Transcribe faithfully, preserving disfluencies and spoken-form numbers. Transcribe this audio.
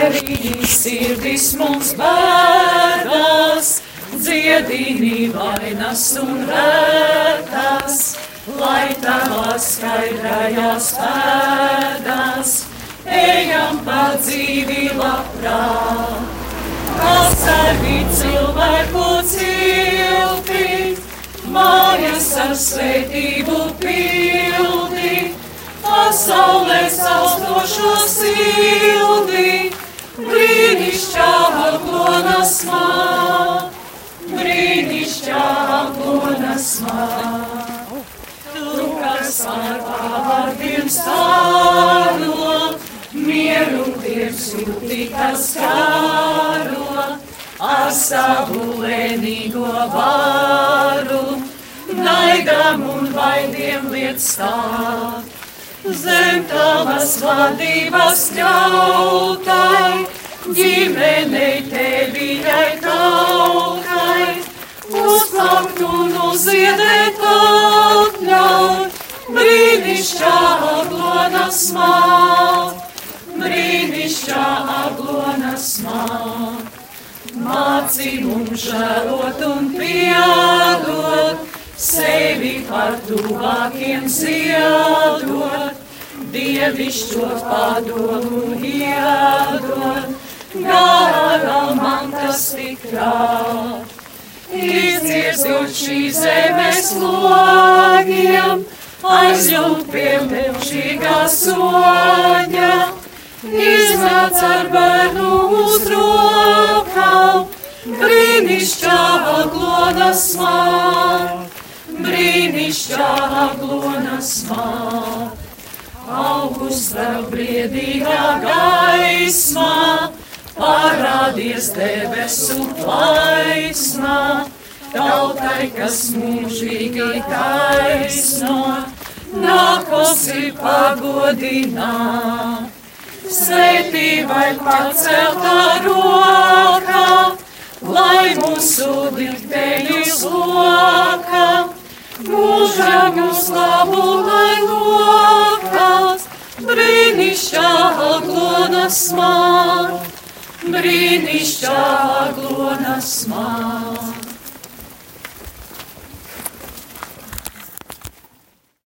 arī sirdis mums bēdas, dziedini vainas un rētas, lai tavās skaidrajās pēdās, ejam pa dzīvi labprāt. Pasargi cilvēku cilti, mājas ar svētību pildi, pasaulē saustošo sildi, brīnišķā aglonas māt, brīnišķā aglonas māt. Tu, kas ar vārdiem stāro, mieru tiem sūti, kas kāro, ar savu lēnīgo varu, naidam un vaidiem liet stāt. Zem tavas vadības ļautai, ģimenei teviļai tautai, uzplaukt un uziedēt atļauj, brīnišķā aglonas māt, brīnišķā aglonas māt. Māci mums žēlot un piedot, sevi par tuvākiem ziedot, dievišķo padomu iedot, garā man tas tik rāt. Izdzirdot šīs zemes logiem, aizjūt pie melžīgā soļa, iznāc ar bērnu uz rokām, brīnišķā aglonas māt, brīnišķā aglonas māt. Augusta briedīgā gaismā, parādies debesu plaismā, tautai, kas mūžīgi taisno, nākosi pagodināt. Svētībai paceltā rokā, lai mūsu likteņus lokā, mūžagus labu lai lokās, brīnišķā aglonas māt, brīnišķā aglonas māt.